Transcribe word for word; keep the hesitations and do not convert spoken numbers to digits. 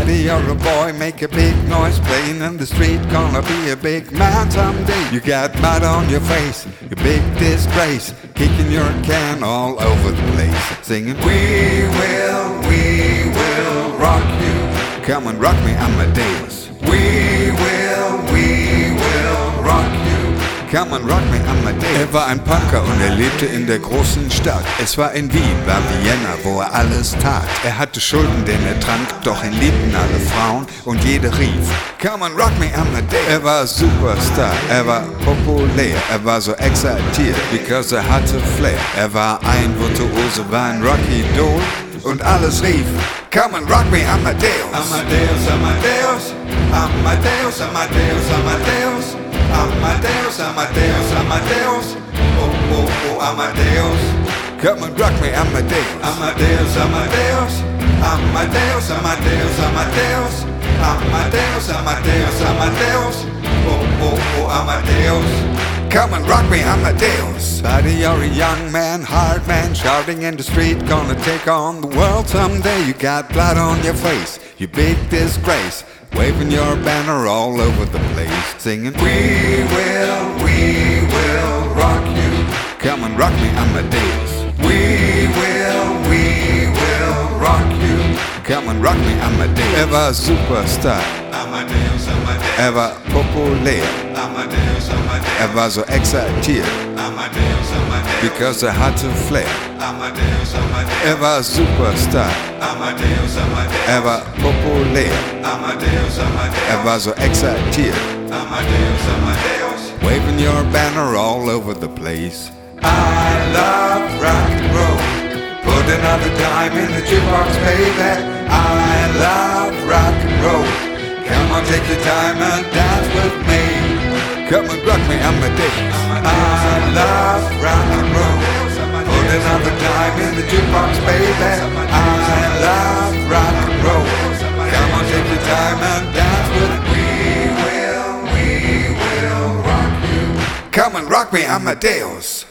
Buddy, you're a boy, make a big noise, playing in the street, gonna be a big man someday. You got mud on your face, you big disgrace, kicking your can all over the place, singing, we will, we will rock you. Come and rock me, Amadeus. We will, we will rock you. Come and rock me, Amadeus. Er war ein Punker und er lebte in der großen Stadt. Es war in Wien, war Vienna, wo er alles tat. Er hatte Schulden, denn er trank, doch ihn liebten alle Frauen und jede rief, come and rock me, Amadeus. Er war Superstar, er war populär, er war so exaltiert, because er hatte Flair. Er war ein Virtuose, war ein Rocky Doll und alles rief, come and rock me, Amadeus. Amadeus, Amadeus, Amadeus, Amadeus, Amadeus. Amadeus, Amadeus, Amadeus, oh, oh, oh, Amadeus. Come and rock me, Amadeus. Amadeus, Amadeus, Amadeus, Amadeus, Amadeus. Amadeus, Amadeus, Amadeus, oh, oh, oh, Amadeus. Come and rock me, Amadeus. Buddy, you're a young man, hard man, shouting in the street, gonna take on the world someday. You got blood on your face, you big disgrace, waving your banner all over the place, singing, we will, we will rock you. Come and rock me, Amadeus. We will, we will rock you. Come and rock me, Amadeus. Er war Superstar, Amadeus, Amadeus. Er war populär, Amadeus, Amadeus. Er war so exaltiert, Amadeus, Amadeus. Because er hatte Flair, Amadeus, Amadeus. Er war Superstar, Amadeus, Amadeus. Er war populär, Amadeus, Amadeus. Er war so exaltiert, Amadeus, Amadeus. Waving your banner all over the place. I love rock and roll. Put another dime in the jukebox, baby. I love rock and roll. Come on, take your time and dance with me. Come and rock me, Amadeus. I love rock and roll. Put another dime in the jukebox, baby. I love rock and roll. Come on, take your time and dance with me. We will, we will rock you. Come and rock me, Amadeus.